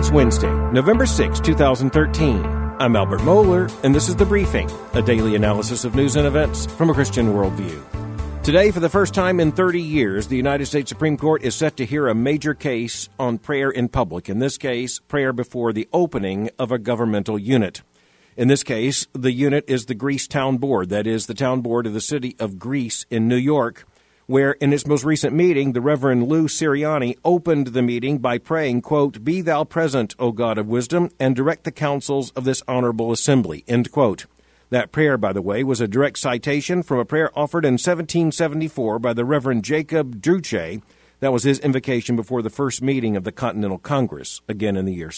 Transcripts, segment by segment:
It's Wednesday, November 6, 2013. I'm Albert Mohler, and this is The Briefing, a daily analysis of news and events from a Christian worldview. Today, for the first time in 30 years, the United States Supreme Court is set to hear a major case on prayer in public. In this case, prayer before the opening of a governmental unit. In this case, the unit is the Greece Town Board, that is, the town board of the city of Greece in New York, where in its most recent meeting, the Reverend Lou Sirianni opened the meeting by praying, quote, "Be thou present, O God of wisdom, and direct the counsels of this honorable assembly," end quote. That prayer, by the way, was a direct citation from a prayer offered in 1774 by the Reverend Jacob Druce. That was his invocation before the first meeting of the Continental Congress, again in the year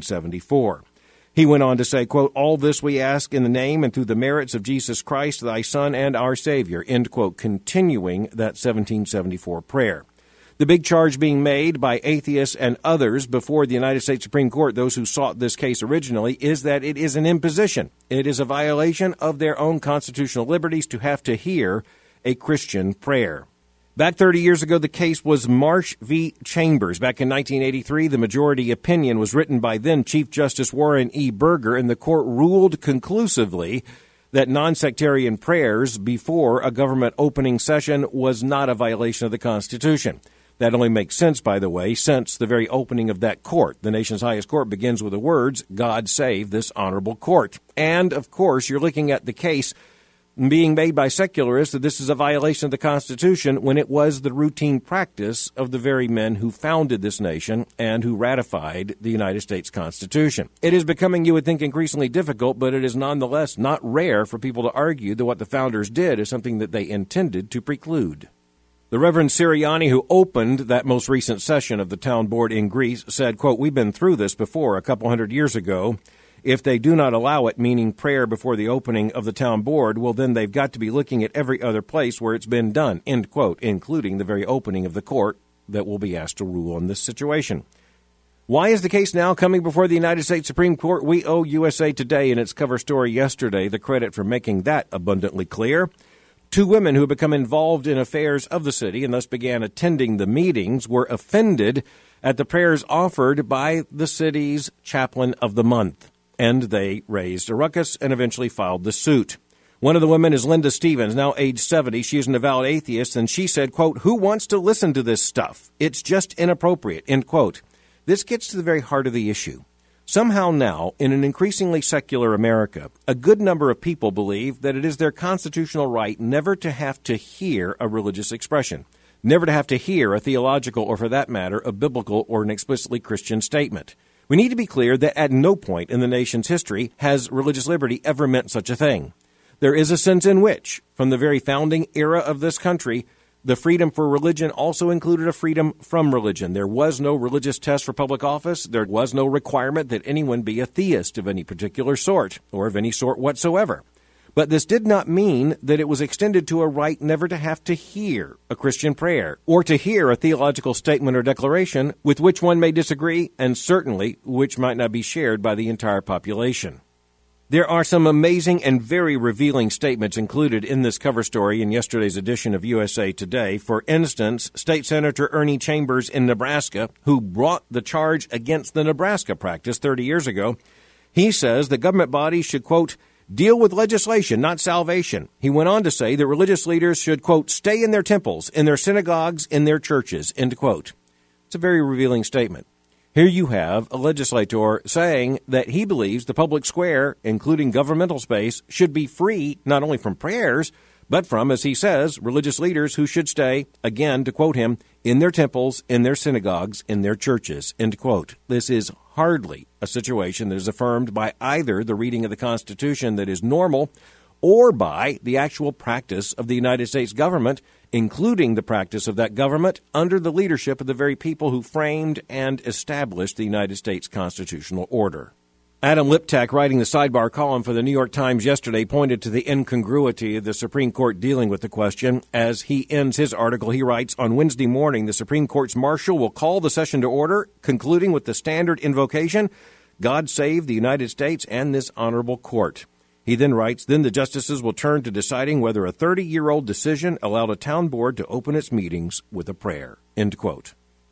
1774. He went on to say, quote, "All this we ask in the name and through the merits of Jesus Christ, thy Son and our Savior," end quote, continuing that 1774 prayer. The big charge being made by atheists and others before the United States Supreme Court, those who sought this case originally, is that it is an imposition. It is a violation of their own constitutional liberties to have to hear a Christian prayer. Back 30 years ago, the case was Marsh v. Chambers. Back in 1983, the majority opinion was written by then Chief Justice Warren E. Burger, and the court ruled conclusively that non-sectarian prayers before a government opening session was not a violation of the Constitution. That only makes sense, by the way, since the very opening of that court. The nation's highest court begins with the words, "God save this honorable court." And, of course, you're looking at the case being made by secularists that this is a violation of the Constitution when it was the routine practice of the very men who founded this nation and who ratified the United States Constitution. It is becoming, you would think, increasingly difficult, but it is nonetheless not rare for people to argue that what the founders did is something that they intended to preclude. The Reverend Sirianni, who opened that most recent session of the town board in Greece, said, quote, "We've been through this before a couple hundred years ago. If they do not allow it, meaning prayer before the opening of the town board, well, then they've got to be looking at every other place where it's been done," end quote, including the very opening of the court that will be asked to rule on this situation. Why is the case now coming before the United States Supreme Court? We owe USA Today in its cover story yesterday the credit for making that abundantly clear. Two women who had become involved in affairs of the city and thus began attending the meetings were offended at the prayers offered by the city's chaplain of the month, and they raised a ruckus and eventually filed the suit. One of the women is Linda Stevens, now age 70. She is an avowed atheist, and she said, quote, "Who wants to listen to this stuff? It's just inappropriate," end quote. This gets to the very heart of the issue. Somehow now, in an increasingly secular America, a good number of people believe that it is their constitutional right never to have to hear a religious expression, never to have to hear a theological or, for that matter, a biblical or an explicitly Christian statement. We need to be clear that at no point in the nation's history has religious liberty ever meant such a thing. There is a sense in which, from the very founding era of this country, the freedom for religion also included a freedom from religion. There was no religious test for public office. There was no requirement that anyone be a theist of any particular sort or of any sort whatsoever. But this did not mean that it was extended to a right never to have to hear a Christian prayer or to hear a theological statement or declaration with which one may disagree and certainly which might not be shared by the entire population. There are some amazing and very revealing statements included in this cover story in yesterday's edition of USA Today. For instance, State Senator Ernie Chambers in Nebraska, who brought the charge against the Nebraska practice 30 years ago, he says that government bodies should, quote, "deal with legislation, not salvation." He went on to say that religious leaders should, quote, "stay in their temples, in their synagogues, in their churches," end quote. It's a very revealing statement. Here you have a legislator saying that he believes the public square, including governmental space, should be free not only from prayers, but from, as he says, religious leaders who should stay, again, to quote him, "in their temples, in their synagogues, in their churches," end quote. This is hardly a situation that is affirmed by either the reading of the Constitution that is normal or by the actual practice of the United States government, including the practice of that government under the leadership of the very people who framed and established the United States constitutional order. Adam Liptak, writing the sidebar column for the New York Times yesterday, pointed to the incongruity of the Supreme Court dealing with the question. As he ends his article, he writes, on Wednesday morning, the Supreme Court's marshal will call the session to order, concluding with the standard invocation, God save the United States and this honorable court. He then writes, then the justices will turn to deciding whether a 30-year-old decision allowed a town board to open its meetings with a prayer. End quote.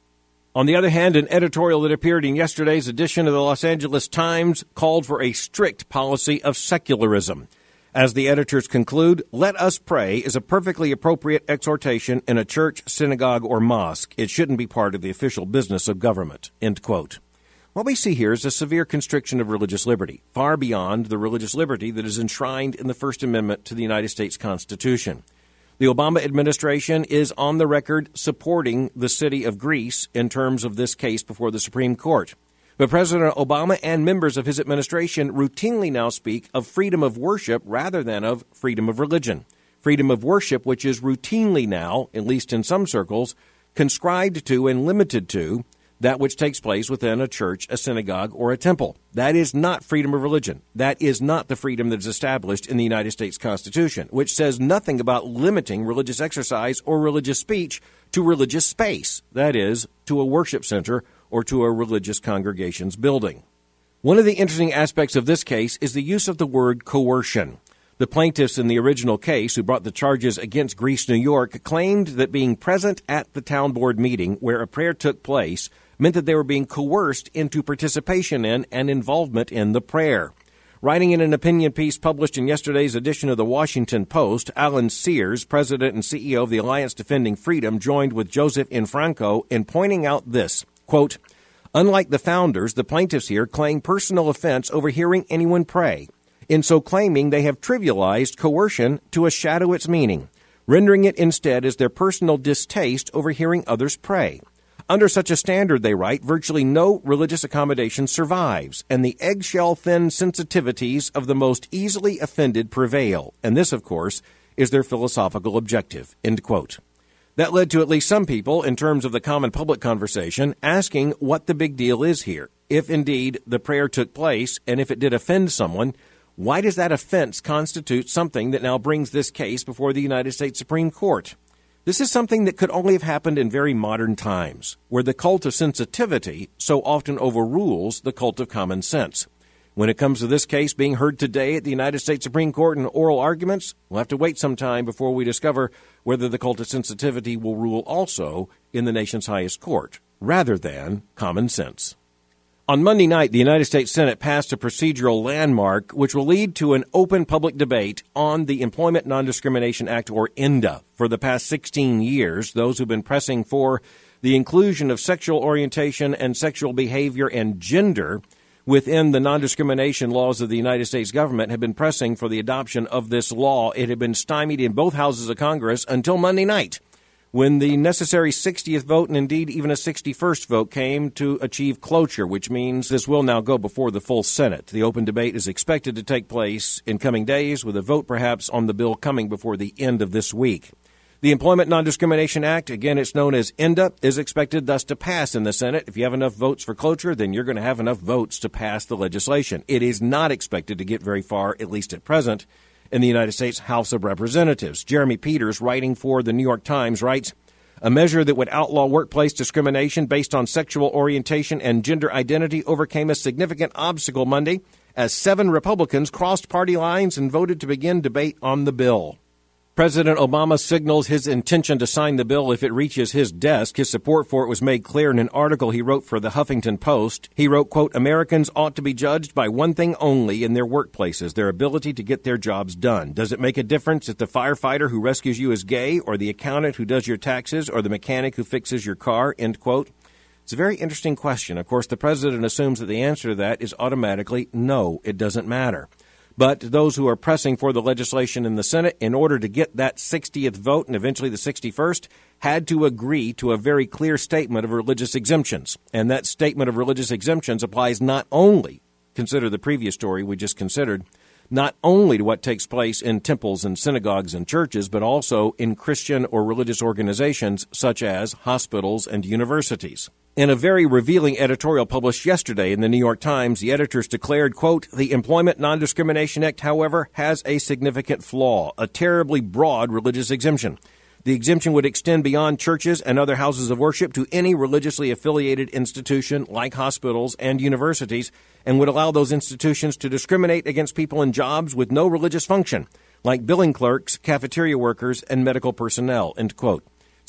On the other hand, an editorial that appeared in yesterday's edition of the Los Angeles Times called for a strict policy of secularism. As the editors conclude, "Let us pray" is a perfectly appropriate exhortation in a church, synagogue, or mosque. It shouldn't be part of the official business of government. End quote. What we see here is a severe constriction of religious liberty, far beyond the religious liberty that is enshrined in the First Amendment to the United States Constitution. The Obama administration is on the record supporting the city of Greece in terms of this case before the Supreme Court. But President Obama and members of his administration routinely now speak of freedom of worship rather than of freedom of religion. Freedom of worship, which is routinely now, at least in some circles, conscribed to and limited to that which takes place within a church, a synagogue, or a temple. That is not freedom of religion. That is not the freedom that is established in the United States Constitution, which says nothing about limiting religious exercise or religious speech to religious space, that is, to a worship center or to a religious congregation's building. One of the interesting aspects of this case is the use of the word coercion. The plaintiffs in the original case, who brought the charges against Greece, New York, claimed that being present at the town board meeting where a prayer took place meant that they were being coerced into participation in and involvement in the prayer. Writing in an opinion piece published in yesterday's edition of the Washington Post, Alan Sears, president and CEO of the Alliance Defending Freedom, joined with Joseph Infranco in pointing out this, quote, "Unlike the founders, the plaintiffs here claim personal offense over hearing anyone pray. In so claiming, they have trivialized coercion to a shadow its meaning, rendering it instead as their personal distaste over hearing others pray. Under such a standard," they write, "virtually no religious accommodation survives, and the eggshell-thin sensitivities of the most easily offended prevail." And this, of course, is their philosophical objective, end quote. That led to at least some people, in terms of the common public conversation, asking what the big deal is here. If indeed the prayer took place, and if it did offend someone, why does that offense constitute something that now brings this case before the United States Supreme Court? This is something that could only have happened in very modern times, where the cult of sensitivity so often overrules the cult of common sense. When it comes to this case being heard today at the United States Supreme Court in oral arguments, we'll have to wait some time before we discover whether the cult of sensitivity will rule also in the nation's highest court, rather than common sense. On Monday night, the United States Senate passed a procedural landmark which will lead to an open public debate on the Employment Non-Discrimination Act, or ENDA. For the past 16 years, those who've been pressing for the inclusion of sexual orientation and sexual behavior and gender within the non-discrimination laws of the United States government have been pressing for the adoption of this law. It had been stymied in both houses of Congress until Monday night, when the necessary 60th vote, and indeed even a 61st vote, came to achieve cloture, which means this will now go before the full Senate. The open debate is expected to take place in coming days, with a vote perhaps on the bill coming before the end of this week. The Employment Non-Discrimination Act, again it's known as ENDA, is expected thus to pass in the Senate. If you have enough votes for cloture, then you're going to have enough votes to pass the legislation. It is not expected to get very far, at least at present, in the United States House of Representatives. Jeremy Peters, writing for the New York Times, writes, "A measure that would outlaw workplace discrimination based on sexual orientation and gender identity overcame a significant obstacle Monday as 7 Republicans crossed party lines and voted to begin debate on the bill." President Obama signals his intention to sign the bill if it reaches his desk. His support for it was made clear in an article he wrote for the Huffington Post. He wrote, quote, "Americans ought to be judged by one thing only in their workplaces, their ability to get their jobs done. Does it make a difference if the firefighter who rescues you is gay, or the accountant who does your taxes, or the mechanic who fixes your car?" End quote. It's a very interesting question. Of course, the president assumes that the answer to that is automatically no, it doesn't matter. But those who are pressing for the legislation in the Senate, in order to get that 60th vote and eventually the 61st, had to agree to a very clear statement of religious exemptions. And that statement of religious exemptions applies not only, consider the previous story we just considered, not only to what takes place in temples and synagogues and churches, but also in Christian or religious organizations such as hospitals and universities. In a very revealing editorial published yesterday in the New York Times, the editors declared, quote, "The Employment Non-Discrimination Act, however, has a significant flaw, a terribly broad religious exemption. The exemption would extend beyond churches and other houses of worship to any religiously affiliated institution like hospitals and universities, and would allow those institutions to discriminate against people in jobs with no religious function, like billing clerks, cafeteria workers, and medical personnel," end quote.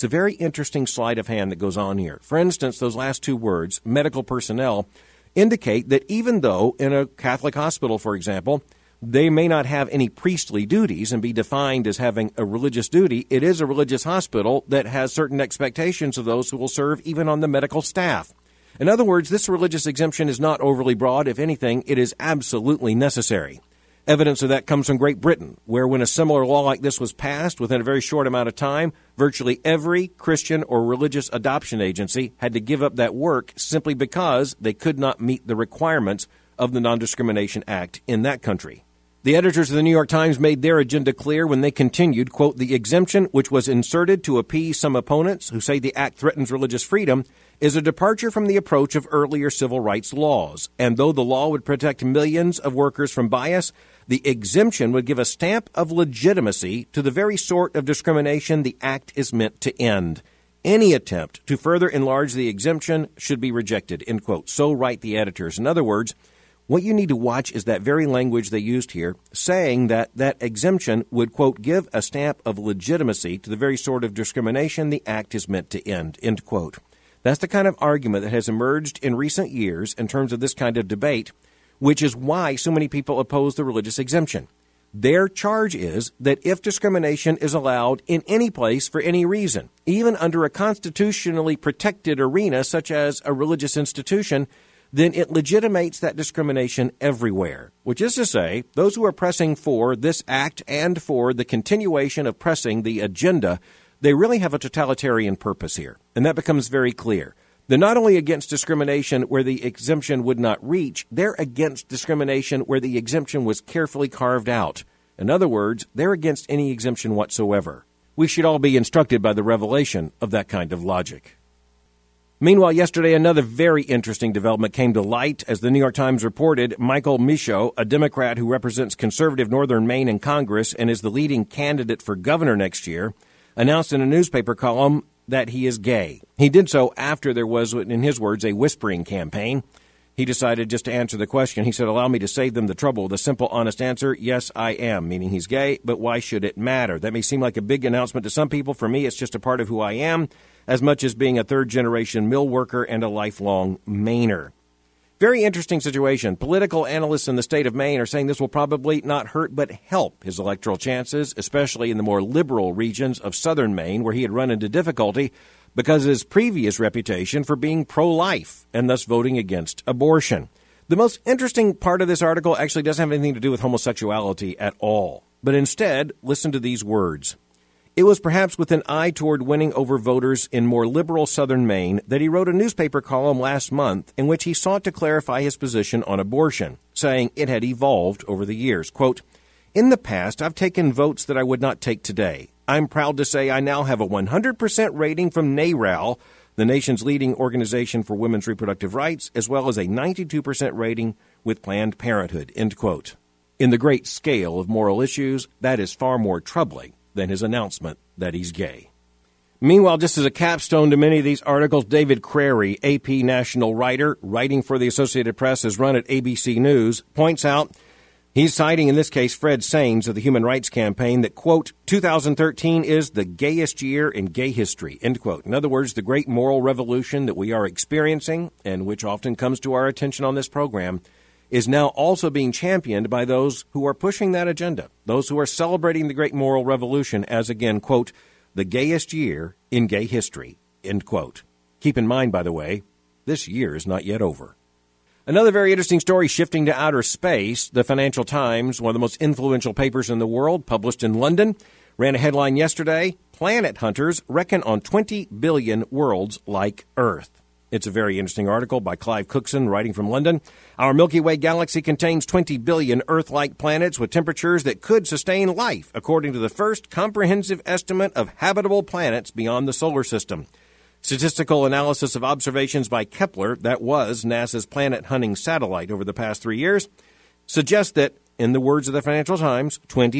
It's a very interesting sleight of hand that goes on here. For instance, those last two words, medical personnel, indicate that even though in a Catholic hospital, for example, they may not have any priestly duties and be defined as having a religious duty, it is a religious hospital that has certain expectations of those who will serve even on the medical staff. In other words, this religious exemption is not overly broad. If anything, it is absolutely necessary. Evidence of that comes from Great Britain, where when a similar law like this was passed within a very short amount of time, virtually every Christian or religious adoption agency had to give up that work simply because they could not meet the requirements of the Non-Discrimination Act in that country. The editors of the New York Times made their agenda clear when they continued, quote, "The exemption, which was inserted to appease some opponents who say the act threatens religious freedom, is a departure from the approach of earlier civil rights laws. And though the law would protect millions of workers from bias, the exemption would give a stamp of legitimacy to the very sort of discrimination the act is meant to end. Any attempt to further enlarge the exemption should be rejected," end quote. So write the editors. In other words, what you need to watch is that very language they used here, saying that that exemption would, quote, "give a stamp of legitimacy to the very sort of discrimination the act is meant to end," end quote. That's the kind of argument that has emerged in recent years in terms of this kind of debate, which is why so many people oppose the religious exemption. Their charge is that if discrimination is allowed in any place for any reason, even under a constitutionally protected arena such as a religious institution, then it legitimates that discrimination everywhere, which is to say, those who are pressing for this act and for the continuation of pressing the agenda, they really have a totalitarian purpose here, and that becomes very clear. They're not only against discrimination where the exemption would not reach, they're against discrimination where the exemption was carefully carved out. In other words, they're against any exemption whatsoever. We should all be instructed by the revelation of that kind of logic. Meanwhile, yesterday, another very interesting development came to light. As the New York Times reported, Michael Michaud, a Democrat who represents conservative northern Maine in Congress and is the leading candidate for governor next year, announced in a newspaper column that he is gay. He did so after there was, in his words, a whispering campaign. He decided just to answer the question. He said, "Allow me to save them the trouble. The simple, honest answer, yes, I am," meaning he's gay, but why should it matter? That may seem like a big announcement to some people. For me, it's just a part of who I am, as much as being a third-generation mill worker and a lifelong Mainer. Very interesting situation. Political analysts in the state of Maine are saying this will probably not hurt but help his electoral chances, especially in the more liberal regions of southern Maine, where he had run into difficulty because of his previous reputation for being pro-life and thus voting against abortion. The most interesting part of this article actually doesn't have anything to do with homosexuality at all, but instead, listen to these words. It was perhaps with an eye toward winning over voters in more liberal southern Maine that he wrote a newspaper column last month in which he sought to clarify his position on abortion, saying it had evolved over the years. Quote, "In the past, I've taken votes that I would not take today. I'm proud to say I now have a 100% rating from NARAL, the nation's leading organization for women's reproductive rights, as well as a 92% rating with Planned Parenthood," end quote. In the great scale of moral issues, that is far more troubling than his announcement that he's gay. Meanwhile, just as a capstone to many of these articles, David Crary, AP national writer, writing for the Associated Press, has run at ABC News, points out he's citing, in this case, Fred Saines of the Human Rights Campaign, that, quote, 2013 is the gayest year in gay history, end quote. In other words, the great moral revolution that we are experiencing, and which often comes to our attention on this program, is now also being championed by those who are pushing that agenda, those who are celebrating the great moral revolution as, again, quote, the gayest year in gay history, end quote. Keep in mind, by the way, this year is not yet over. Another very interesting story shifting to outer space. The Financial Times, one of the most influential papers in the world, published in London, ran a headline yesterday, "Planet Hunters Reckon on 20 Billion Worlds Like Earth." It's a very interesting article by Clive Cookson, writing from London. Our Milky Way galaxy contains 20 billion Earth-like planets with temperatures that could sustain life, according to the first comprehensive estimate of habitable planets beyond the solar system. Statistical analysis of observations by Kepler, that was NASA's planet-hunting satellite over the past 3 years, suggests that, in the words of the Financial Times,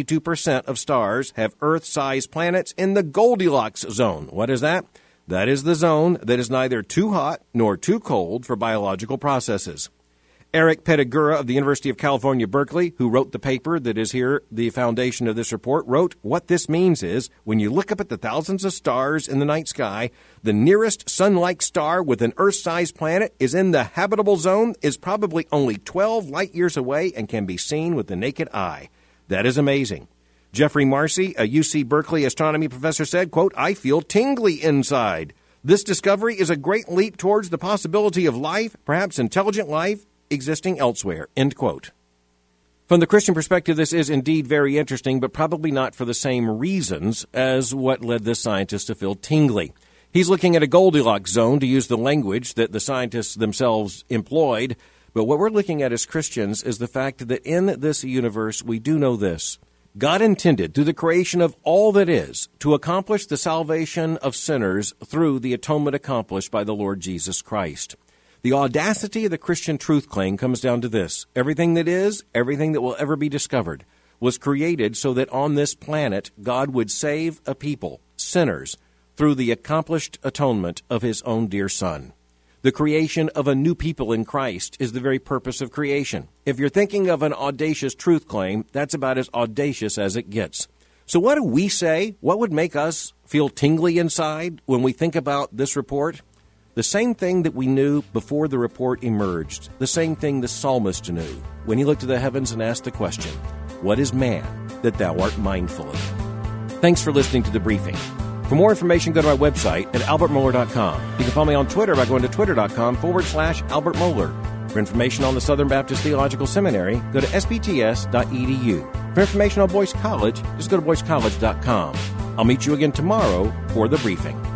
22% of stars have Earth-sized planets in the Goldilocks zone. What is that? That is the zone that is neither too hot nor too cold for biological processes. Eric Pettigura of the University of California, Berkeley, who wrote the paper that is here, the foundation of this report, wrote, what this means is, when you look up at the thousands of stars in the night sky, the nearest sun-like star with an Earth-sized planet is in the habitable zone, is probably only 12 light years away, and can be seen with the naked eye. That is amazing. Jeffrey Marcy, a UC Berkeley astronomy professor, said, quote, I feel tingly inside. This discovery is a great leap towards the possibility of life, perhaps intelligent life, existing elsewhere, end quote. From the Christian perspective, this is indeed very interesting, but probably not for the same reasons as what led this scientist to feel tingly. He's looking at a Goldilocks zone, to use the language that the scientists themselves employed, but what we're looking at as Christians is the fact that in this universe, we do know this. God intended, through the creation of all that is, to accomplish the salvation of sinners through the atonement accomplished by the Lord Jesus Christ. The audacity of the Christian truth claim comes down to this. Everything that is, everything that will ever be discovered, was created so that on this planet, God would save a people, sinners, through the accomplished atonement of his own dear Son. The creation of a new people in Christ is the very purpose of creation. If you're thinking of an audacious truth claim, that's about as audacious as it gets. So what do we say? What would make us feel tingly inside when we think about this report? The same thing that we knew before the report emerged, the same thing the psalmist knew when he looked to the heavens and asked the question, what is man that thou art mindful of him? Thanks for listening to The Briefing. For more information, go to my website at albertmohler.com. You can follow me on Twitter by going to twitter.com/Albert Mohler. For information on the Southern Baptist Theological Seminary, go to sbts.edu. For information on Boyce College, just go to boycecollege.com. I'll meet you again tomorrow for The Briefing.